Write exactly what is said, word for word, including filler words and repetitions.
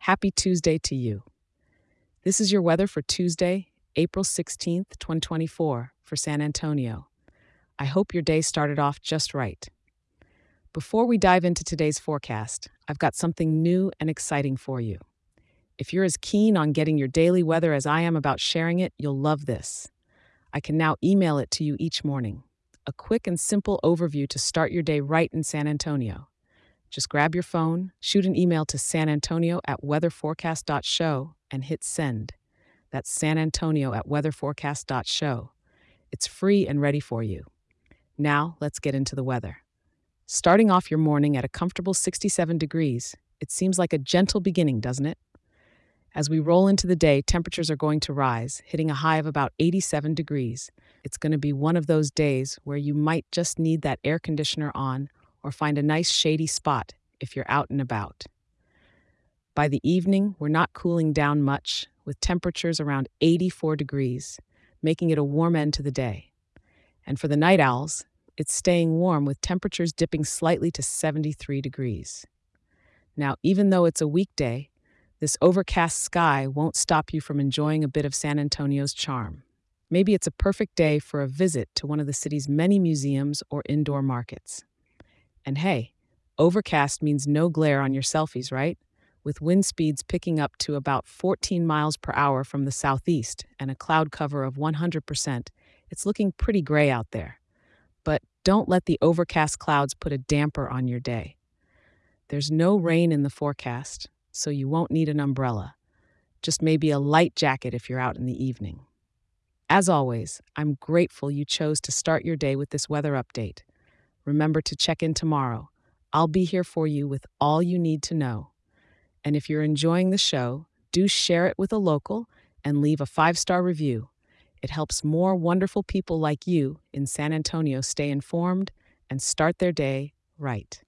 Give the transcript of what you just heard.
Happy Tuesday to you. This is your weather for Tuesday, April sixteenth, twenty twenty-four, for San Antonio. I hope your day started off just right. Before we dive into today's forecast, I've got something new and exciting for you. If you're as keen on getting your daily weather as I am about sharing it, you'll love this. I can now email it to you each morning. A quick and simple overview to start your day right in San Antonio. Just grab your phone, shoot an email to san antonio at weather forecast dot show, and hit send. That's san antonio at weather forecast dot show. It's free and ready for you. Now, let's get into the weather. Starting off your morning at a comfortable sixty-seven degrees, it seems like a gentle beginning, doesn't it? As we roll into the day, temperatures are going to rise, hitting a high of about eighty-seven degrees. It's going to be one of those days where you might just need that air conditioner on or find a nice shady spot if you're out and about. By the evening, we're not cooling down much, with temperatures around eighty-four degrees, making it a warm end to the day. And for the night owls, it's staying warm with temperatures dipping slightly to seventy-three degrees. Now, even though it's a weekday, this overcast sky won't stop you from enjoying a bit of San Antonio's charm. Maybe it's a perfect day for a visit to one of the city's many museums or indoor markets. And hey, overcast means no glare on your selfies, right? With wind speeds picking up to about fourteen miles per hour from the southeast and a cloud cover of one hundred percent, it's looking pretty gray out there. But don't let the overcast clouds put a damper on your day. There's no rain in the forecast, so you won't need an umbrella. Just maybe a light jacket if you're out in the evening. As always, I'm grateful you chose to start your day with this weather update. Remember to check in tomorrow. I'll be here for you with all you need to know. And if you're enjoying the show, do share it with a local and leave a five-star review. It helps more wonderful people like you in San Antonio stay informed and start their day right.